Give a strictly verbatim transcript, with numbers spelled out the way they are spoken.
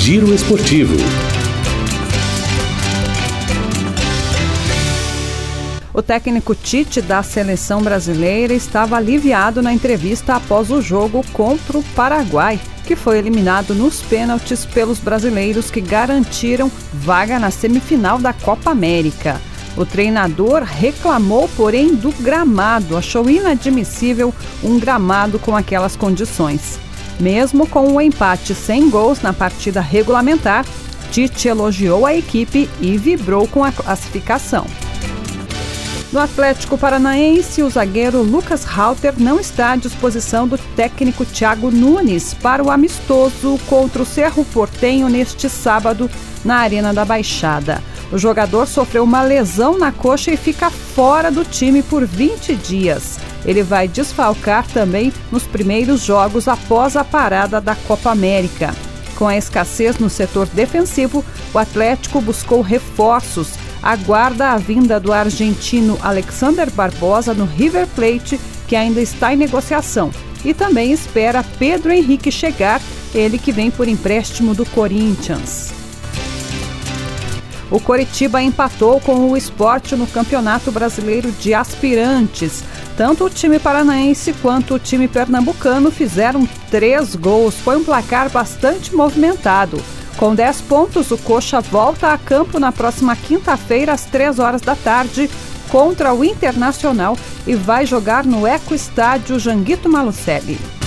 Giro Esportivo. O técnico Tite da seleção brasileira estava aliviado na entrevista após o jogo contra o Paraguai, que foi eliminado nos pênaltis pelos brasileiros que garantiram vaga na semifinal da Copa América. O treinador reclamou, porém, do gramado, achou inadmissível um gramado com aquelas condições. Mesmo com o empate sem gols na partida regulamentar, Tite elogiou a equipe e vibrou com a classificação. No Atlético Paranaense, o zagueiro Lucas Halter não está à disposição do técnico Thiago Nunes para o amistoso contra o Cerro Porteño neste sábado na Arena da Baixada. O jogador sofreu uma lesão na coxa e fica fora do time por vinte dias. Ele vai desfalcar também nos primeiros jogos após a parada da Copa América. Com a escassez no setor defensivo, o Atlético buscou reforços. Aguarda a vinda do argentino Alexander Barbosa no River Plate, que ainda está em negociação. E também espera Pedro Henrique chegar, ele que vem por empréstimo do Corinthians. O Coritiba empatou com o Sport no Campeonato Brasileiro de Aspirantes. Tanto o time paranaense quanto o time pernambucano fizeram três gols. Foi um placar bastante movimentado. Com dez pontos, o Coxa volta a campo na próxima quinta-feira, às três horas da tarde, contra o Internacional e vai jogar no Eco Estádio Janguito Malucelli.